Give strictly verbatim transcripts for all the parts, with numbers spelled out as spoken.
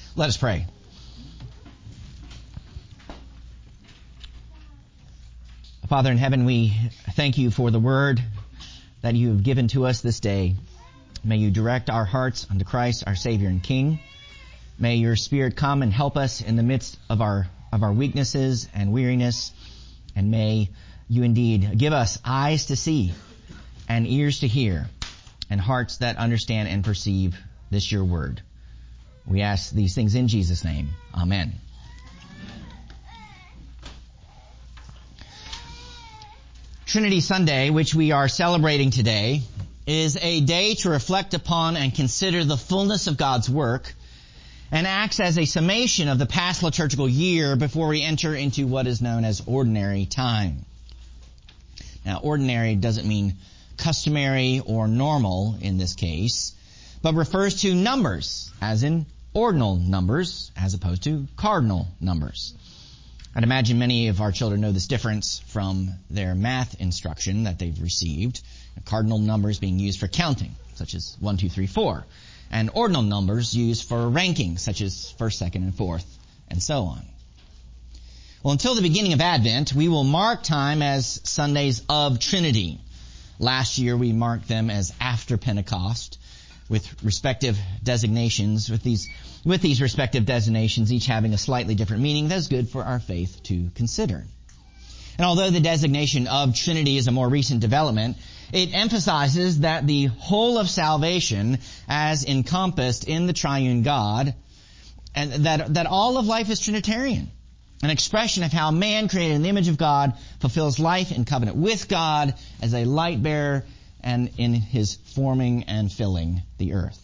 Let us pray. Father in heaven, we thank you for the word that you have given to us this day. May you direct our hearts unto Christ, our Savior and King. May your Spirit come and help us in the midst of our of our weaknesses and weariness. And may you indeed give us eyes to see and ears to hear and hearts that understand and perceive this your word. We ask these things in Jesus' name. Amen. Trinity Sunday, which we are celebrating today, is a day to reflect upon and consider the fullness of God's work, and acts as a summation of the past liturgical year before we enter into what is known as ordinary time. Now, ordinary doesn't mean customary or normal in this case, but refers to numbers, as in ordinal numbers, as opposed to cardinal numbers. I'd imagine many of our children know this difference from their math instruction that they've received. Cardinal numbers being used for counting, such as one, two, three, four. And ordinal numbers used for ranking, such as first, second, and fourth, and so on. Well, until the beginning of Advent, we will mark time as Sundays of Trinity. Last year we marked them as after Pentecost, with respective designations, with these with these respective designations each having a slightly different meaning that's good for our faith to consider. And although the designation of Trinity is a more recent development, it emphasizes that the whole of salvation as encompassed in the triune God, and that, that all of life is Trinitarian. An expression of how man created in the image of God fulfills life in covenant with God as a light bearer and in his forming and filling the earth.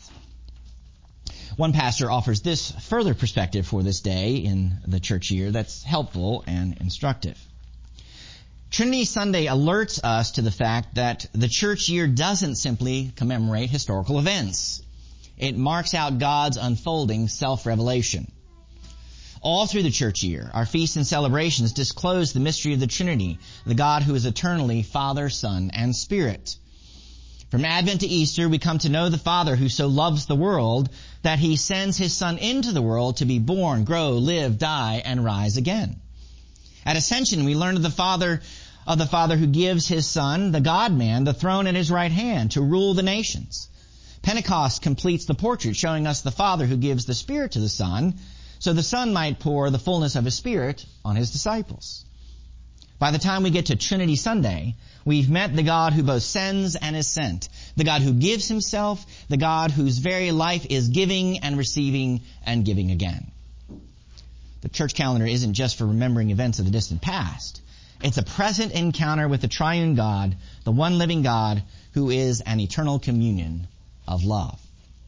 One pastor offers this further perspective for this day in the church year that's helpful and instructive. Trinity Sunday alerts us to the fact that the church year doesn't simply commemorate historical events. It marks out God's unfolding self-revelation. All through the church year, our feasts and celebrations disclose the mystery of the Trinity, the God who is eternally Father, Son, and Spirit. From Advent to Easter, we come to know the Father who so loves the world that he sends his Son into the world to be born, grow, live, die, and rise again. At Ascension, we learn of the Father, of the Father who gives his Son, the God-man, the throne at his right hand to rule the nations. Pentecost completes the portrait, showing us the Father who gives the Spirit to the Son, so the Son might pour the fullness of his Spirit on his disciples. By the time we get to Trinity Sunday, we've met the God who both sends and is sent, the God who gives himself, the God whose very life is giving and receiving and giving again. The church calendar isn't just for remembering events of the distant past. It's a present encounter with the triune God, the one living God who is an eternal communion of love.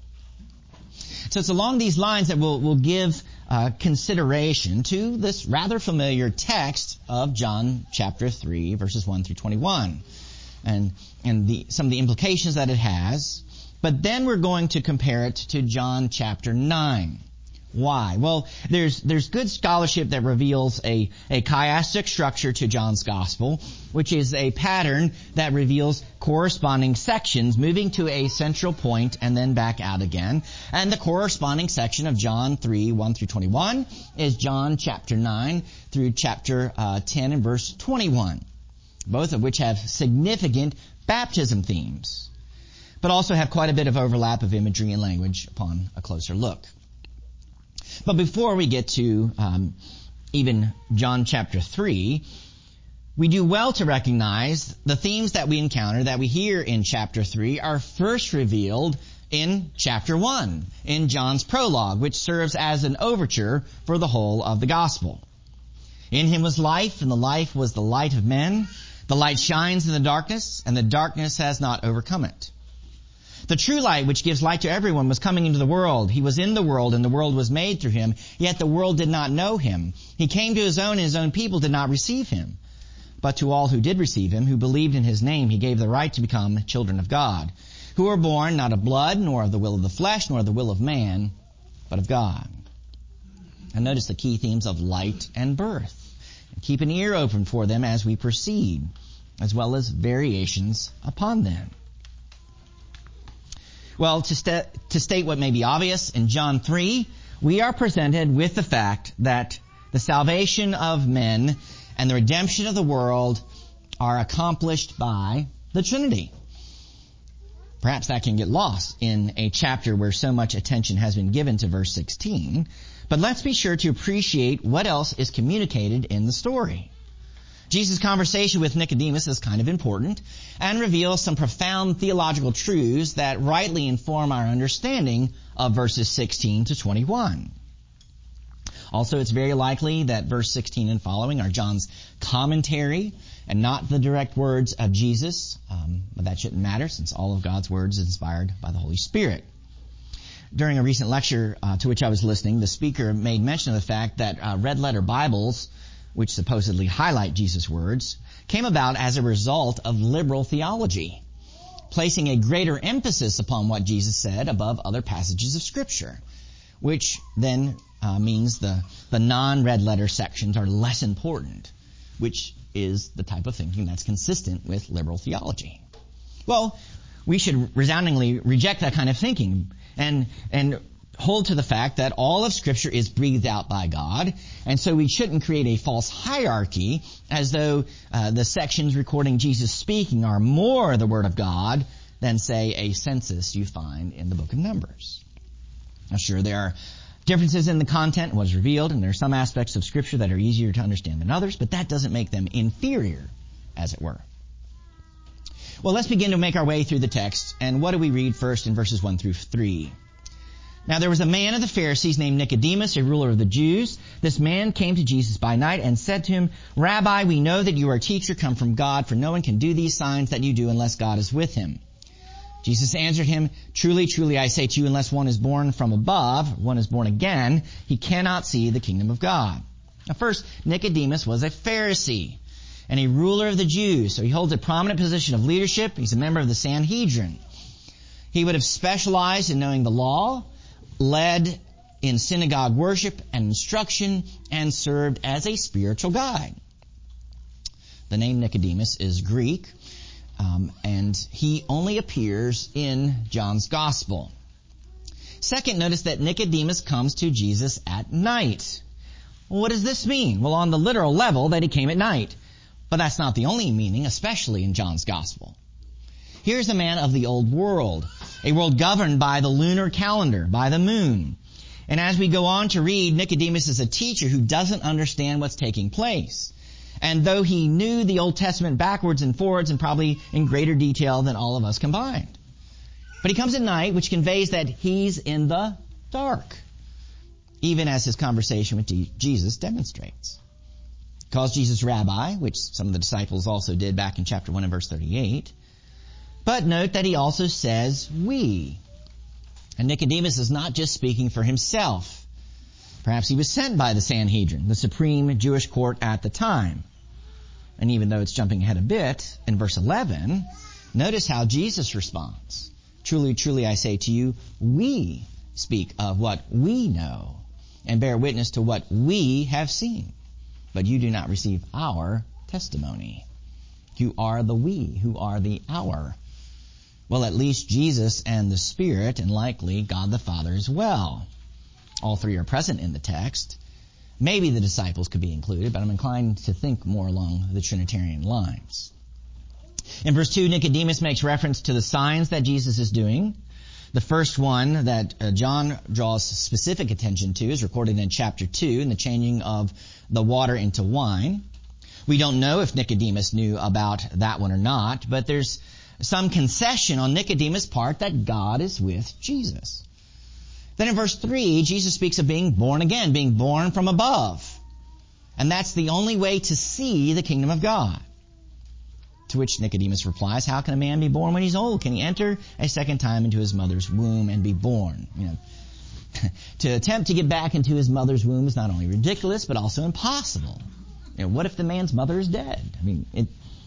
So it's along these lines that we'll, we'll give uh, consideration to this rather familiar text of John chapter three, verses one through twenty-one, and and the, some of the implications that it has. But then we're going to compare it to John chapter nine. Why? Well, there's there's good scholarship that reveals a, a chiastic structure to John's gospel, which is a pattern that reveals corresponding sections moving to a central point and then back out again. And the corresponding section of John three, one through twenty-one is John chapter nine through chapter uh, ten and verse twenty-one, both of which have significant baptism themes, but also have quite a bit of overlap of imagery and language upon a closer look. But before we get to um, even John chapter three, we do well to recognize the themes that we encounter, that we hear in chapter three, are first revealed in chapter one, in John's prologue, which serves as an overture for the whole of the gospel. In him was life, and the life was the light of men. The light shines in the darkness, and the darkness has not overcome it. The true light, which gives light to everyone, was coming into the world. He was in the world, and the world was made through him, yet the world did not know him. He came to his own, and his own people did not receive him. But to all who did receive him, who believed in his name, he gave the right to become children of God, who were born not of blood, nor of the will of the flesh, nor of the will of man, but of God. And notice the key themes of light and birth. And keep an ear open for them as we proceed, as well as variations upon them. Well, to, st- to state what may be obvious, in John three, we are presented with the fact that the salvation of men and the redemption of the world are accomplished by the Trinity. Perhaps that can get lost in a chapter where so much attention has been given to verse sixteen, but let's be sure to appreciate what else is communicated in the story. Jesus' conversation with Nicodemus is kind of important and reveals some profound theological truths that rightly inform our understanding of verses sixteen to twenty-one. Also, it's very likely that verse sixteen and following are John's commentary and not the direct words of Jesus, um, but that shouldn't matter since all of God's words is inspired by the Holy Spirit. During a recent lecture uh, to which I was listening, the speaker made mention of the fact that uh, red letter Bibles, which supposedly highlight Jesus' words, came about as a result of liberal theology, placing a greater emphasis upon what Jesus said above other passages of Scripture, which then uh, means the, the non-red letter sections are less important, which is the type of thinking that's consistent with liberal theology. Well, we should resoundingly reject that kind of thinking and and hold to the fact that all of Scripture is breathed out by God, and so we shouldn't create a false hierarchy as though uh, the sections recording Jesus speaking are more the Word of God than, say, a census you find in the book of Numbers. Now, sure, there are differences in the content, what is revealed, and there are some aspects of Scripture that are easier to understand than others, but that doesn't make them inferior, as it were. Well, let's begin to make our way through the text, and what do we read first in verses one through three? Now there was a man of the Pharisees named Nicodemus, a ruler of the Jews. This man came to Jesus by night and said to him, Rabbi, we know that you are a teacher come from God, for no one can do these signs that you do unless God is with him. Jesus answered him, Truly, truly, I say to you, unless one is born from above, one is born again, he cannot see the kingdom of God. Now first, Nicodemus was a Pharisee and a ruler of the Jews, so he holds a prominent position of leadership. He's a member of the Sanhedrin. He would have specialized in knowing the law, led in synagogue worship and instruction, and served as a spiritual guide. The name Nicodemus is Greek, um, and he only appears in John's Gospel. Second, notice that Nicodemus comes to Jesus at night. Well, what does this mean? Well, on the literal level, that he came at night. But that's not the only meaning, especially in John's Gospel. Here's a man of the old world, a world governed by the lunar calendar, by the moon. And as we go on to read, Nicodemus is a teacher who doesn't understand what's taking place. And though he knew the Old Testament backwards and forwards and probably in greater detail than all of us combined. But he comes at night, which conveys that he's in the dark, even as his conversation with Jesus demonstrates. He calls Jesus Rabbi, which some of the disciples also did back in chapter one and verse thirty-eight. But note that he also says we. And Nicodemus is not just speaking for himself. Perhaps he was sent by the Sanhedrin, the supreme Jewish court at the time. And even though it's jumping ahead a bit, in verse eleven, notice how Jesus responds. Truly, truly, I say to you, we speak of what we know and bear witness to what we have seen. But you do not receive our testimony. You are the we, who are the our. Well, at least Jesus and the Spirit, and likely God the Father as well. All three are present in the text. Maybe the disciples could be included, but I'm inclined to think more along the Trinitarian lines. In verse two, Nicodemus makes reference to the signs that Jesus is doing. The first one that uh, John draws specific attention to is recorded in chapter two, in the changing of the water into wine. We don't know if Nicodemus knew about that one or not, but there's some concession on Nicodemus' part that God is with Jesus. Then in verse three, Jesus speaks of being born again, being born from above. And that's the only way to see the kingdom of God. To which Nicodemus replies, how can a man be born when he's old? Can he enter a second time into his mother's womb and be born? You know, to attempt to get back into his mother's womb is not only ridiculous, but also impossible. You know, what if the man's mother is dead? I mean, it...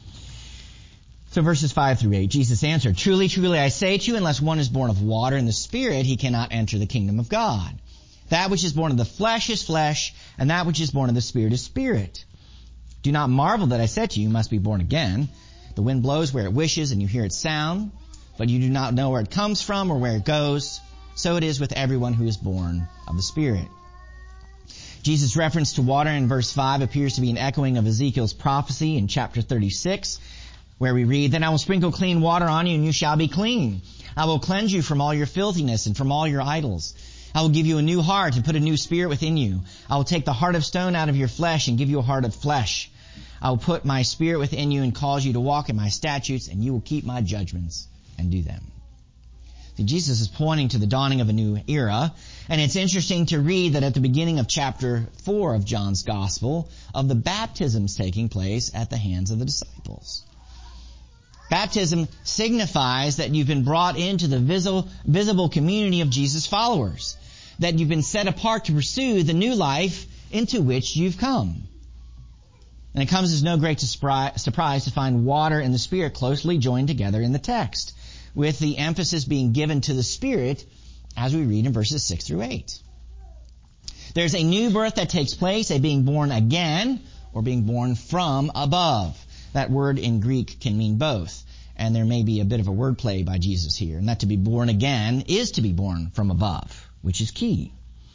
So verses five through eight, Jesus answered, Truly, truly, I say to you, unless one is born of water and the Spirit, he cannot enter the kingdom of God. That which is born of the flesh is flesh, and that which is born of the Spirit is spirit. Do not marvel that I said to you, you must be born again. The wind blows where it wishes, and you hear its sound, but you do not know where it comes from or where it goes. So it is with everyone who is born of the Spirit. Jesus' reference to water in verse five appears to be an echoing of Ezekiel's prophecy in chapter thirty-six, where we read, "Then I will sprinkle clean water on you, and you shall be clean. I will cleanse you from all your filthiness and from all your idols. I will give you a new heart and put a new spirit within you. I will take the heart of stone out of your flesh and give you a heart of flesh. I will put my spirit within you and cause you to walk in my statutes, and you will keep my judgments and do them." See, Jesus is pointing to the dawning of a new era, and it's interesting to read that at the beginning of chapter four of John's Gospel, of the baptisms taking place at the hands of the disciples. Baptism signifies that you've been brought into the visible, visible community of Jesus' followers, that you've been set apart to pursue the new life into which you've come. And it comes as no great surprise to find water and the Spirit closely joined together in the text, with the emphasis being given to the Spirit as we read in verses six through eight. There's a new birth that takes place, a being born again, or being born from above. That word in Greek can mean both, and there may be a bit of a wordplay by Jesus here, and that to be born again is to be born from above, which is key.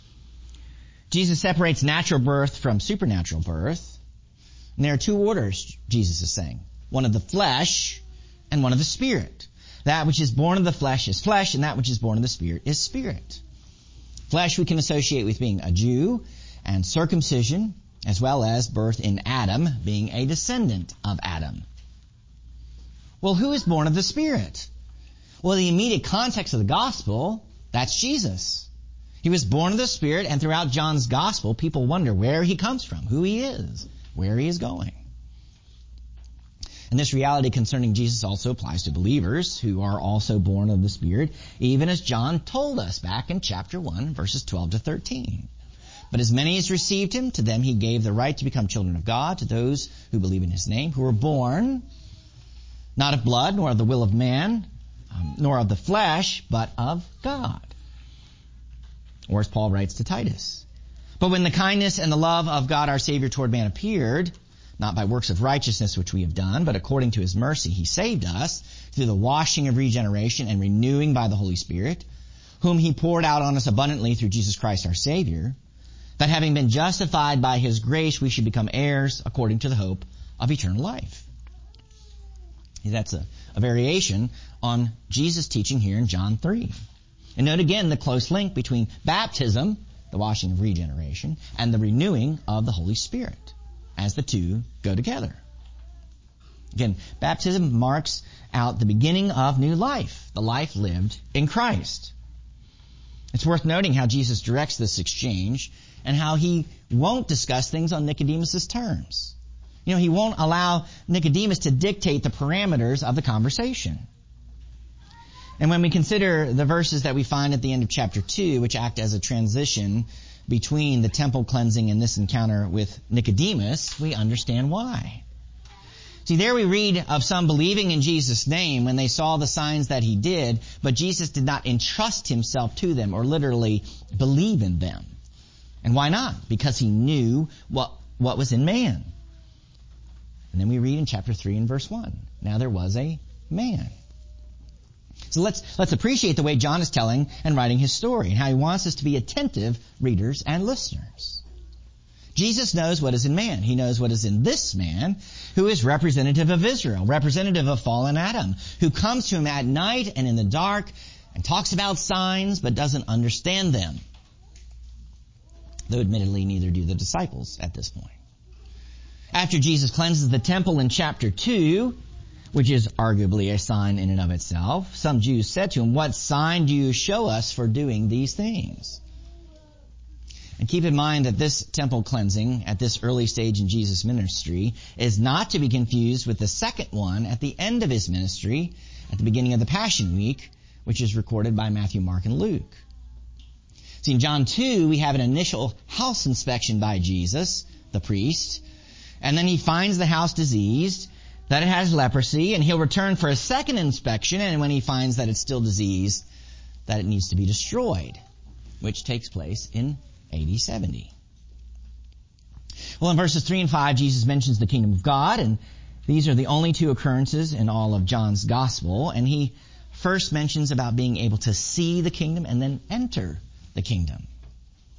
Jesus separates natural birth from supernatural birth, and there are two orders, Jesus is saying. One of the flesh and one of the Spirit. That which is born of the flesh is flesh, and that which is born of the Spirit is spirit. Flesh we can associate with being a Jew and circumcision, as well as birth in Adam, being a descendant of Adam. Well, who is born of the Spirit? Well, the immediate context of the gospel, that's Jesus. He was born of the Spirit, and throughout John's gospel, people wonder where he comes from, who he is, where he is going. And this reality concerning Jesus also applies to believers who are also born of the Spirit, even as John told us back in chapter one, verses twelve to thirteen. But as many as received him, to them he gave the right to become children of God, to those who believe in his name, who were born not of blood, nor of the will of man, um, nor of the flesh, but of God. Or as Paul writes to Titus, "But when the kindness and the love of God our Savior toward man appeared, not by works of righteousness which we have done, but according to his mercy he saved us through the washing of regeneration and renewing by the Holy Spirit, whom he poured out on us abundantly through Jesus Christ our Savior, that having been justified by his grace we should become heirs according to the hope of eternal life." That's a, a variation on Jesus' teaching here in John three. And note again the close link between baptism, the washing of regeneration, and the renewing of the Holy Spirit, as the two go together. Again, baptism marks out the beginning of new life, the life lived in Christ. It's worth noting how Jesus directs this exchange and how he won't discuss things on Nicodemus' terms. You know, he won't allow Nicodemus to dictate the parameters of the conversation. And when we consider the verses that we find at the end of chapter two, which act as a transition between the temple cleansing and this encounter with Nicodemus, we understand why. See, there we read of some believing in Jesus' name when they saw the signs that he did, but Jesus did not entrust himself to them or literally believe in them. And why not? Because he knew what, what was in man. And then we read in chapter three and verse one, now there was a man. So let's, let's appreciate the way John is telling and writing his story and how he wants us to be attentive readers and listeners. Jesus knows what is in man. He knows what is in this man who is representative of Israel, representative of fallen Adam, who comes to him at night and in the dark and talks about signs but doesn't understand them. Though admittedly neither do the disciples at this point. After Jesus cleanses the temple in chapter two, which is arguably a sign in and of itself, some Jews said to him, "What sign do you show us for doing these things?" And keep in mind that this temple cleansing at this early stage in Jesus' ministry is not to be confused with the second one at the end of his ministry, at the beginning of the Passion Week, which is recorded by Matthew, Mark, and Luke. See, in John two, we have an initial house inspection by Jesus, the priest, and then he finds the house diseased, that it has leprosy, and he'll return for a second inspection, and when he finds that it's still diseased, that it needs to be destroyed, which takes place in A D seventy. Well, in verses three and five, Jesus mentions the kingdom of God, and these are the only two occurrences in all of John's gospel, and he first mentions about being able to see the kingdom and then enter the kingdom.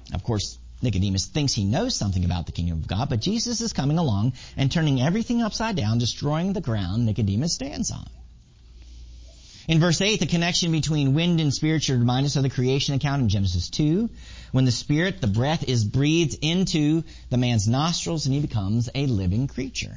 Of course, Nicodemus thinks he knows something about the kingdom of God, but Jesus is coming along and turning everything upside down, destroying the ground Nicodemus stands on. In verse eight, the connection between wind and spirit should remind us of the creation account in Genesis two, when the spirit, the breath, is breathed into the man's nostrils and he becomes a living creature.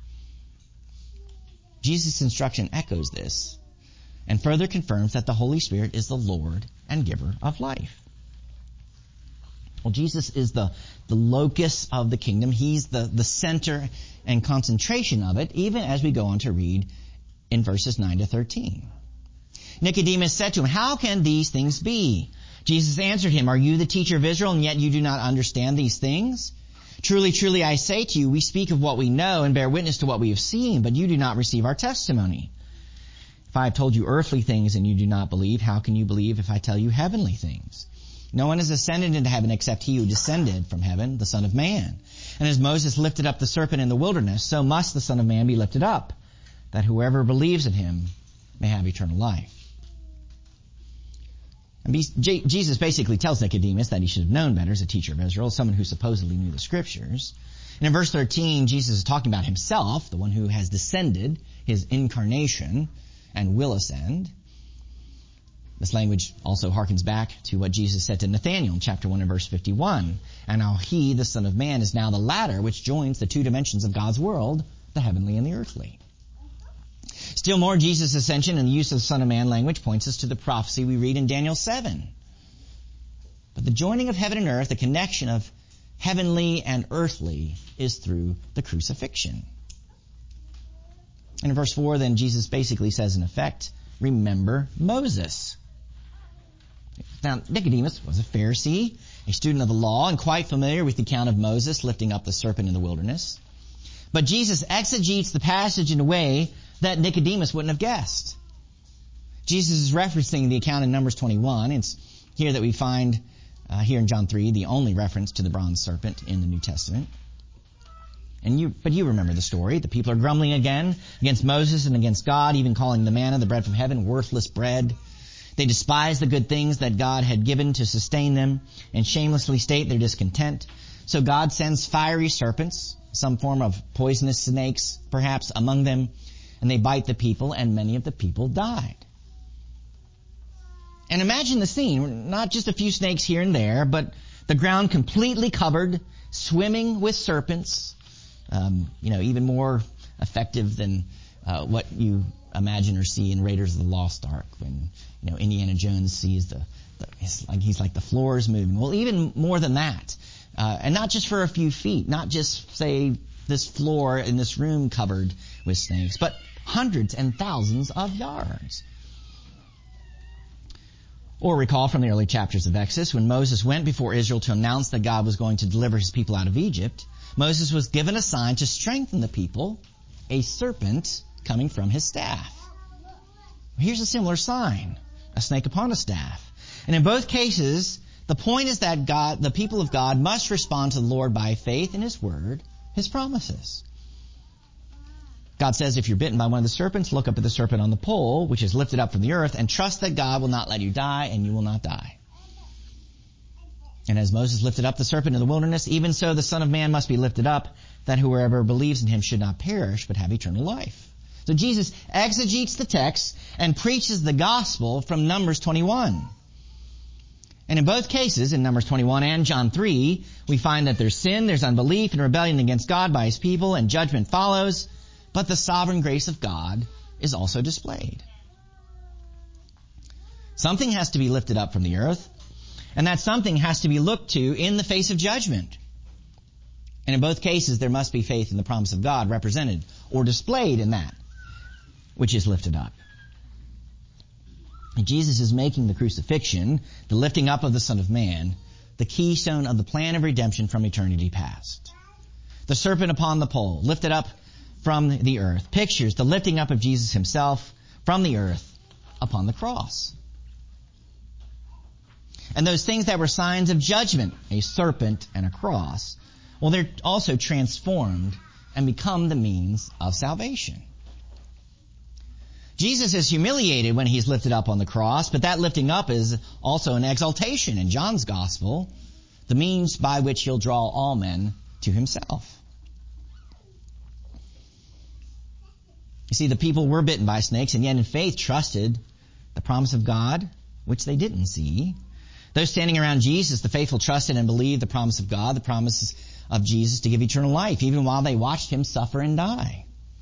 Jesus' instruction echoes this and further confirms that the Holy Spirit is the Lord and giver of life. Well, Jesus is the, the locus of the kingdom. He's the, the center and concentration of it, even as we go on to read in verses nine to thirteen. Nicodemus said to him, "How can these things be?" Jesus answered him, "Are you the teacher of Israel, and yet you do not understand these things? Truly, truly, I say to you, we speak of what we know and bear witness to what we have seen, but you do not receive our testimony. If I have told you earthly things and you do not believe, how can you believe if I tell you heavenly things? No one has ascended into heaven except he who descended from heaven, the Son of Man. And as Moses lifted up the serpent in the wilderness, so must the Son of Man be lifted up, that whoever believes in him may have eternal life." And Jesus basically tells Nicodemus that he should have known better as a teacher of Israel, someone who supposedly knew the Scriptures. And in verse thirteen, Jesus is talking about himself, the one who has descended, his incarnation, and will ascend. This language also harkens back to what Jesus said to Nathanael in chapter one and verse fifty-one. "And now he, the Son of Man, is now the ladder which joins the two dimensions of God's world, the heavenly and the earthly." Still more, Jesus' ascension and the use of the Son of Man language points us to the prophecy we read in Daniel seven. But the joining of heaven and earth, the connection of heavenly and earthly, is through the crucifixion. And in verse four, then, Jesus basically says, in effect, remember Moses. Now, Nicodemus was a Pharisee, a student of the law, and quite familiar with the account of Moses lifting up the serpent in the wilderness. But Jesus exegetes the passage in a way that Nicodemus wouldn't have guessed. Jesus is referencing the account in Numbers twenty-one. It's here that we find, uh, here in John three, the only reference to the bronze serpent in the New Testament. And you, but you remember the story. The people are grumbling again against Moses and against God, even calling the manna, the bread from heaven, worthless bread. They despise the good things that God had given to sustain them and shamelessly state their discontent. So God sends fiery serpents, some form of poisonous snakes, perhaps, among them, and they bite the people, and many of the people died. And imagine the scene, not just a few snakes here and there, but the ground completely covered, swimming with serpents, um, you know, even more effective than uh, what you imagine or see in Raiders of the Lost Ark, when, you know, Indiana Jones sees the, the it's like he's like the floor is moving. Well, even more than that, uh, and not just for a few feet, not just, say, this floor in this room covered with snakes, but hundreds and thousands of yards. Or recall from the early chapters of Exodus, when Moses went before Israel to announce that God was going to deliver his people out of Egypt, Moses was given a sign to strengthen the people, a serpent coming from his staff. Here's a similar sign, a snake upon a staff. And in both cases, the point is that God, the people of God must respond to the Lord by faith in his word, his promises. God says, if you're bitten by one of the serpents, look up at the serpent on the pole, which is lifted up from the earth, and trust that God will not let you die, and you will not die. And as Moses lifted up the serpent in the wilderness, even so the Son of Man must be lifted up, that whoever believes in him should not perish, but have eternal life. So Jesus exegetes the text and preaches the gospel from Numbers twenty-one. And in both cases, in Numbers twenty-one and John three, we find that there's sin, there's unbelief and rebellion against God by his people, and judgment follows. But the sovereign grace of God is also displayed. Something has to be lifted up from the earth, and that something has to be looked to in the face of judgment. And in both cases, there must be faith in the promise of God represented or displayed in that which is lifted up. And Jesus is making the crucifixion, the lifting up of the Son of Man, the keystone of the plan of redemption from eternity past. The serpent upon the pole, lifted up from the earth, pictures the lifting up of Jesus himself from the earth upon the cross. And those things that were signs of judgment, a serpent and a cross, well, they're also transformed and become the means of salvation. Jesus is humiliated when he's lifted up on the cross, but that lifting up is also an exaltation in John's gospel. the means by which he'll draw all men to himself. You see, the people were bitten by snakes and yet in faith trusted the promise of God, which they didn't see. Those standing around Jesus, the faithful trusted and believed the promise of God, the promises of Jesus to give eternal life, even while they watched him suffer and die.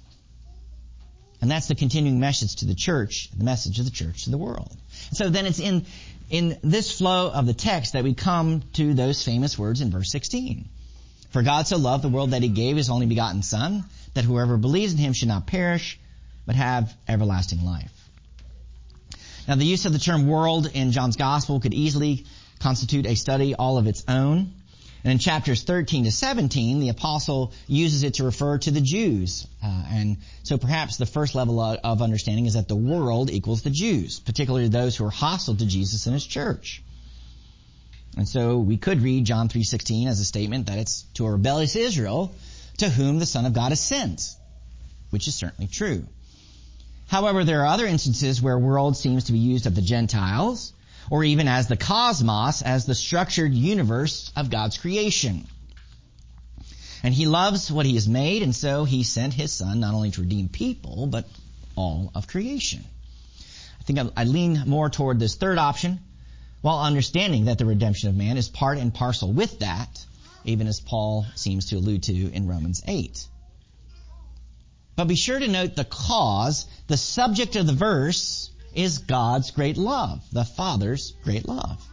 And that's the continuing message to the church, the message of the church to the world. So then it's in, in this flow of the text that we come to those famous words in verse sixteen. For God so loved the world that he gave his only begotten Son, that whoever believes in him should not perish, but have everlasting life. Now the use of the term world in John's Gospel could easily constitute a study all of its own. And in chapters thirteen to seventeen, the apostle uses it to refer to the Jews. Uh, and so perhaps the first level of understanding is that the world equals the Jews, particularly those who are hostile to Jesus and his church. And so we could read John three sixteen as a statement that it's to a rebellious Israel to whom the Son of God is sent, which is certainly true. However, there are other instances where world seems to be used of the Gentiles, or even as the cosmos, as the structured universe of God's creation. And he loves what he has made, and so he sent his Son not only to redeem people, but all of creation. I think I, I lean more toward this third option, while understanding that the redemption of man is part and parcel with that, even as Paul seems to allude to in Romans eight. But be sure to note the cause, the subject of the verse is God's great love, the Father's great love.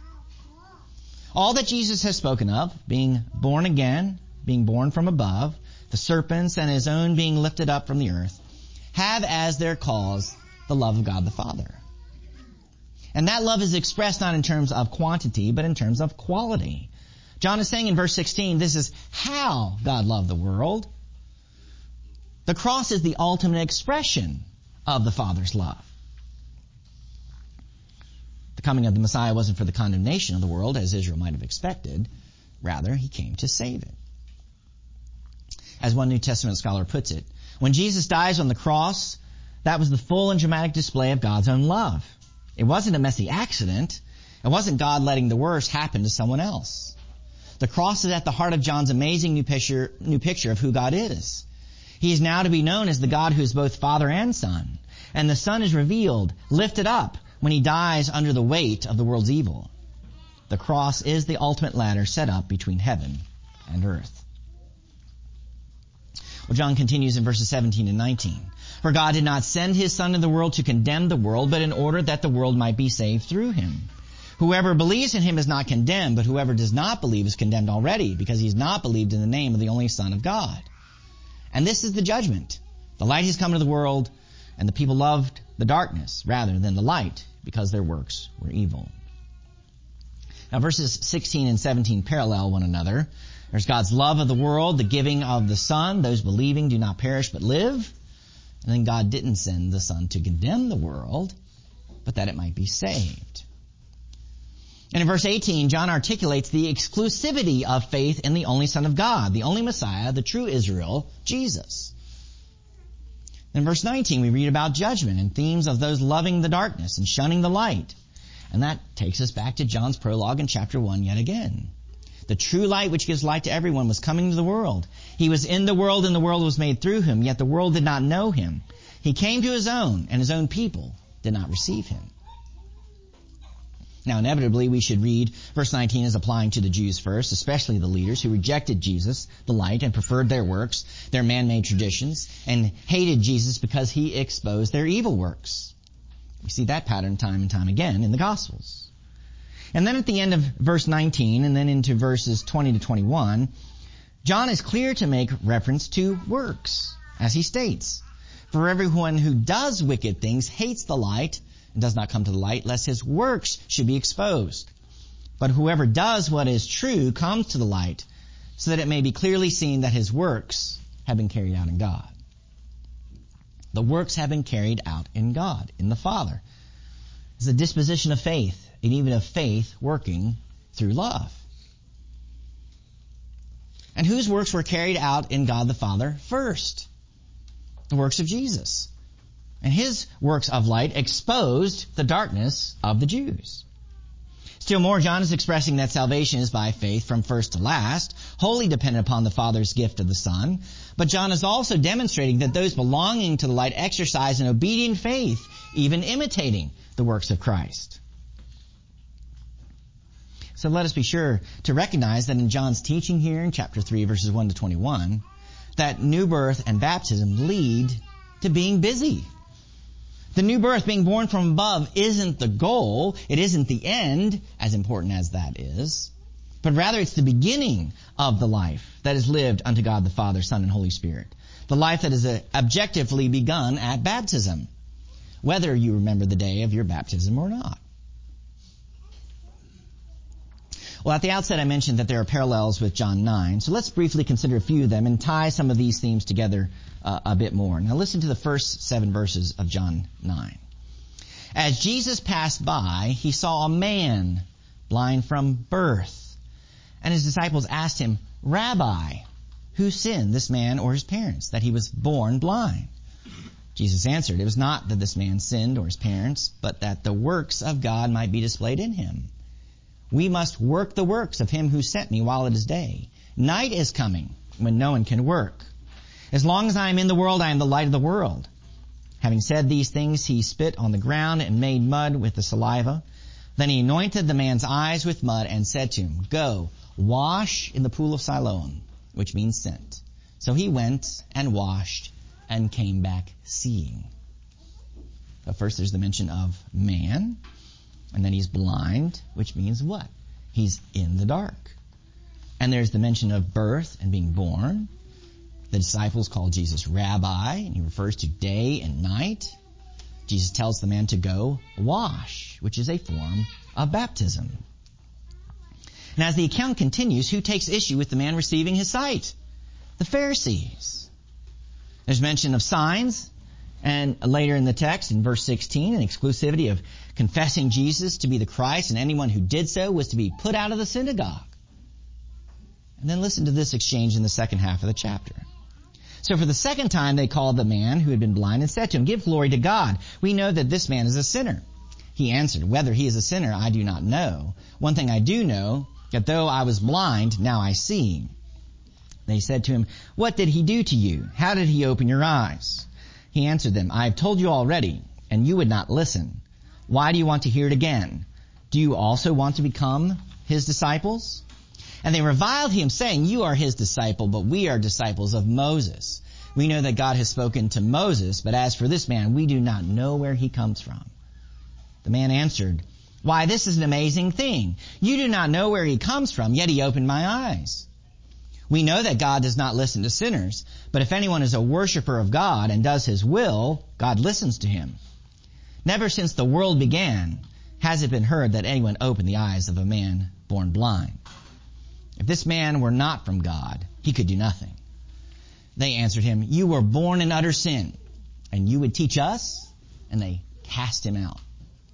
All that Jesus has spoken of, being born again, being born from above, the serpents and his own being lifted up from the earth, have as their cause the love of God the Father. And that love is expressed not in terms of quantity, but in terms of quality. John is saying in verse sixteen, this is how God loved the world. The cross is the ultimate expression of the Father's love. The coming of the Messiah wasn't for the condemnation of the world, as Israel might have expected. Rather, he came to save it. As one New Testament scholar puts it, when Jesus dies on the cross, that was the full and dramatic display of God's own love. It wasn't a messy accident. It wasn't God letting the worst happen to someone else. The cross is at the heart of John's amazing new picture, new picture of who God is. He is now to be known as the God who is both Father and Son. And the Son is revealed, lifted up, when he dies under the weight of the world's evil. The cross is the ultimate ladder set up between heaven and earth. Well, John continues in verses seventeen and nineteen. For God did not send his Son into the world to condemn the world, but in order that the world might be saved through him. Whoever believes in him is not condemned, but whoever does not believe is condemned already, because he has not believed in the name of the only Son of God. And this is the judgment. The light has come into the world, and the people loved the darkness rather than the light, because their works were evil. Now verses sixteen and seventeen parallel one another. There's God's love of the world, the giving of the Son. Those believing do not perish but live. And then God didn't send the Son to condemn the world, but that it might be saved. And in verse eighteen, John articulates the exclusivity of faith in the only Son of God, the only Messiah, the true Israel, Jesus. In verse nineteen, we read about judgment and themes of those loving the darkness and shunning the light. And that takes us back to John's prologue in chapter one yet again. The true light which gives light to everyone was coming to the world. He was in the world and the world was made through him, yet the world did not know him. He came to his own, and his own people did not receive him. Now, inevitably, we should read verse nineteen as applying to the Jews first, especially the leaders who rejected Jesus, the light, and preferred their works, their man-made traditions, and hated Jesus because he exposed their evil works. We see that pattern time and time again in the Gospels. And then at the end of verse nineteen, and then into verses twenty to twenty-one, John is clear to make reference to works, as he states, "For everyone who does wicked things hates the light, and does not come to the light, lest his works should be exposed. But whoever does what is true comes to the light, so that it may be clearly seen that his works have been carried out in God." The works have been carried out in God, in the Father. It's a disposition of faith, and even of faith working through love. And whose works were carried out in God the Father first? The works of Jesus. And his works of light exposed the darkness of the Jews. Still more, John is expressing that salvation is by faith from first to last, wholly dependent upon the Father's gift of the Son. But John is also demonstrating that those belonging to the light exercise an obedient faith, even imitating the works of Christ. So let us be sure to recognize that in John's teaching here in chapter three, verses one to twenty-one, that new birth and baptism lead to being busy. The new birth, being born from above, isn't the goal. It isn't the end, as important as that is. But rather it's the beginning of the life that is lived unto God the Father, Son, and Holy Spirit. The life that is uh, objectively begun at baptism, whether you remember the day of your baptism or not. Well, at the outset I mentioned that there are parallels with John nine, so let's briefly consider a few of them and tie some of these themes together uh, a bit more. Now listen to the first seven verses of John nine. As Jesus passed by, he saw a man blind from birth, and his disciples asked him, Rabbi, who sinned, this man or his parents, that he was born blind? Jesus answered, It was not that this man sinned or his parents, but that the works of God might be displayed in him. We must work the works of him who sent me while it is day. Night is coming when no one can work. As long as I am in the world, I am the light of the world. Having said these things, he spit on the ground and made mud with the saliva. Then he anointed the man's eyes with mud and said to him, Go, wash in the pool of Siloam, which means sent. So he went and washed and came back seeing. But first there's the mention of man. And then he's blind, which means what? He's in the dark. And there's the mention of birth and being born. The disciples call Jesus Rabbi, and he refers to day and night. Jesus tells the man to go wash, which is a form of baptism. And as the account continues, who takes issue with the man receiving his sight? The Pharisees. There's mention of signs. And later in the text, in verse sixteen, an exclusivity of confessing Jesus to be the Christ, and anyone who did so was to be put out of the synagogue. And then listen to this exchange in the second half of the chapter. So for the second time they called the man who had been blind and said to him, Give glory to God. We know that this man is a sinner. He answered, Whether he is a sinner, I do not know. One thing I do know, that though I was blind, now I see. They said to him, What did he do to you? How did he open your eyes? He answered them, I have told you already, and you would not listen. Why do you want to hear it again? Do you also want to become his disciples? And they reviled him, saying, You are his disciple, but we are disciples of Moses. We know that God has spoken to Moses, but as for this man, we do not know where he comes from. The man answered, Why, this is an amazing thing. You do not know where he comes from, yet he opened my eyes. We know that God does not listen to sinners, but if anyone is a worshiper of God and does his will, God listens to him. Never since the world began has it been heard that anyone opened the eyes of a man born blind. If this man were not from God, he could do nothing. They answered him, You were born in utter sin, and you would teach us? And they cast him out.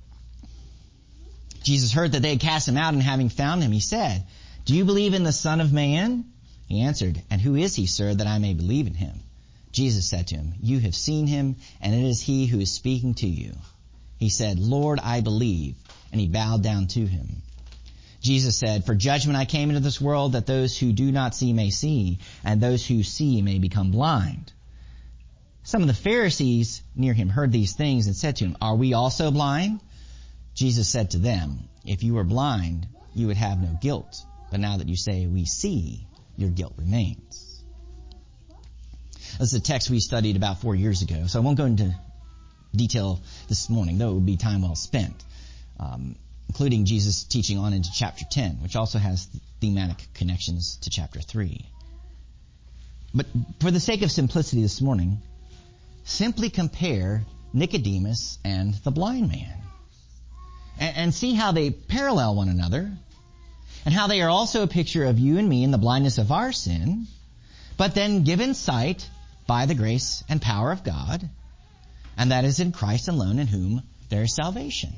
Jesus heard that they had cast him out, and having found him, he said, Do you believe in the Son of Man? He answered, And who is he, sir, that I may believe in him? Jesus said to him, You have seen him, and it is he who is speaking to you. He said, Lord, I believe. And he bowed down to him. Jesus said, For judgment I came into this world, that those who do not see may see, and those who see may become blind. Some of the Pharisees near him heard these things and said to him, Are we also blind? Jesus said to them, If you were blind, you would have no guilt. But now that you say, We see, your guilt remains. This is a text we studied about four years ago, so I won't go into detail this morning, though it would be time well spent, um, including Jesus' teaching on into chapter ten, which also has thematic connections to chapter three. But for the sake of simplicity this morning, simply compare Nicodemus and the blind man, and, and see how they parallel one another, and how they are also a picture of you and me in the blindness of our sin, but then given sight by the grace and power of God, and that is in Christ alone, in whom there is salvation.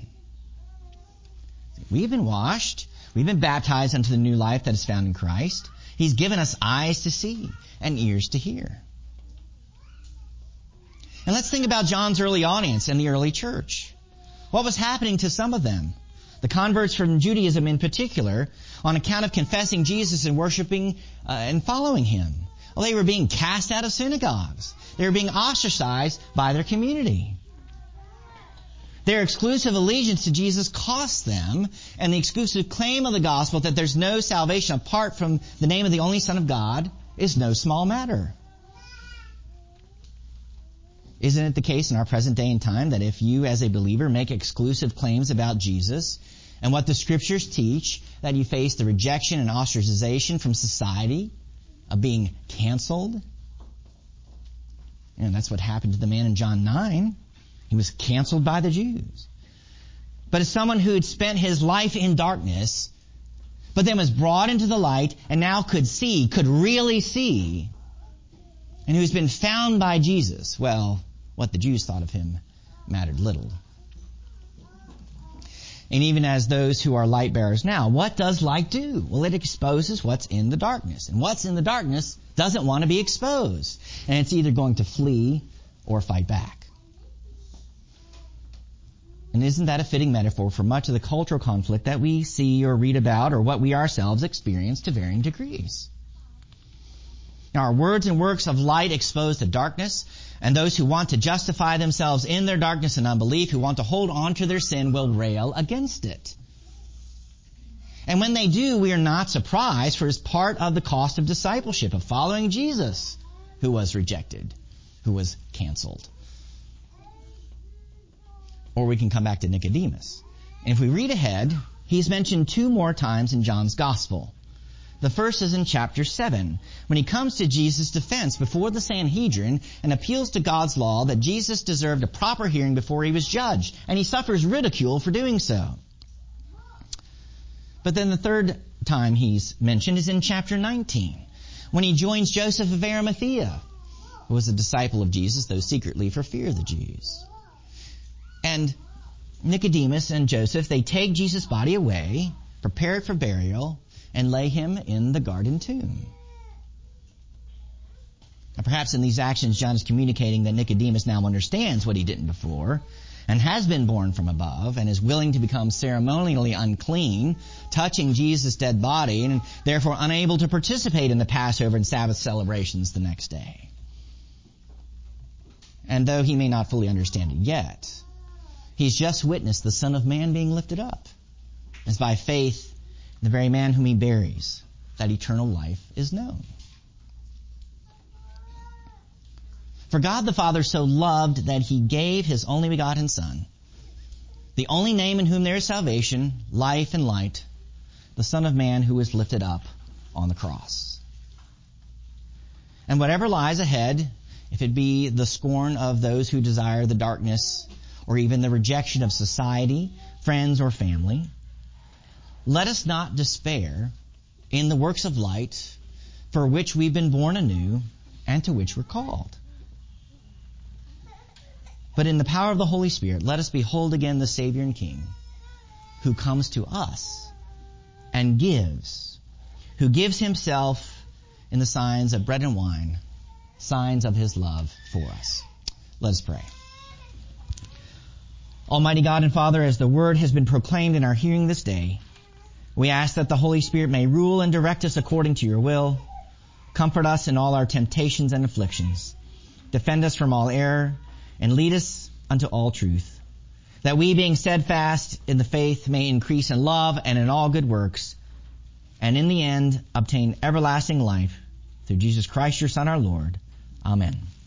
We've been washed, we've been baptized unto the new life that is found in Christ. He's given us eyes to see and ears to hear. And let's think about John's early audience and the early church. What was happening to some of them? The converts from Judaism in particular, on account of confessing Jesus and worshiping uh, and following Him. Well, they were being cast out of synagogues. They were being ostracized by their community. Their exclusive allegiance to Jesus cost them, and the exclusive claim of the gospel that there's no salvation apart from the name of the only Son of God is no small matter. Isn't it the case in our present day and time that if you as a believer make exclusive claims about Jesus and what the Scriptures teach, that you face the rejection and ostracization from society, of being canceled? And that's what happened to the man in John nine. He was canceled by the Jews. But as someone who had spent his life in darkness, but then was brought into the light and now could see, could really see, and who's been found by Jesus, well, what the Jews thought of him mattered little. And even as those who are light bearers now, what does light do? Well, it exposes what's in the darkness. And what's in the darkness doesn't want to be exposed. And it's either going to flee or fight back. And isn't that a fitting metaphor for much of the cultural conflict that we see or read about, or what we ourselves experience to varying degrees? Now, our words and works of light expose the darkness, and those who want to justify themselves in their darkness and unbelief, who want to hold on to their sin, will rail against it. And when they do, we are not surprised, for it's part of the cost of discipleship, of following Jesus, who was rejected, who was canceled. Or we can come back to Nicodemus. And if we read ahead, he's mentioned two more times in John's Gospel. The first is in chapter seven, when he comes to Jesus' defense before the Sanhedrin and appeals to God's law that Jesus deserved a proper hearing before he was judged, and he suffers ridicule for doing so. But then the third time he's mentioned is in chapter nineteen, when he joins Joseph of Arimathea, who was a disciple of Jesus, though secretly for fear of the Jews. And Nicodemus and Joseph, they take Jesus' body away, prepare it for burial, and lay him in the garden tomb. Now, perhaps in these actions, John is communicating that Nicodemus now understands what he didn't before, and has been born from above, and is willing to become ceremonially unclean, touching Jesus' dead body, and therefore unable to participate in the Passover and Sabbath celebrations the next day. And though he may not fully understand it yet, he's just witnessed the Son of Man being lifted up. It's by faith the very man whom he buries, that eternal life is known. For God the Father so loved that he gave his only begotten Son, the only name in whom there is salvation, life and light, the Son of Man who was lifted up on the cross. And whatever lies ahead, if it be the scorn of those who desire the darkness, or even the rejection of society, friends, or family, let us not despair in the works of light for which we've been born anew and to which we're called. But in the power of the Holy Spirit, let us behold again the Savior and King, who comes to us and gives, who gives himself in the signs of bread and wine, signs of his love for us. Let us pray. Almighty God and Father, as the word has been proclaimed in our hearing this day, we ask that the Holy Spirit may rule and direct us according to your will, comfort us in all our temptations and afflictions, defend us from all error, and lead us unto all truth, that we, being steadfast in the faith, may increase in love and in all good works, and in the end obtain everlasting life through Jesus Christ, your Son, our Lord. Amen.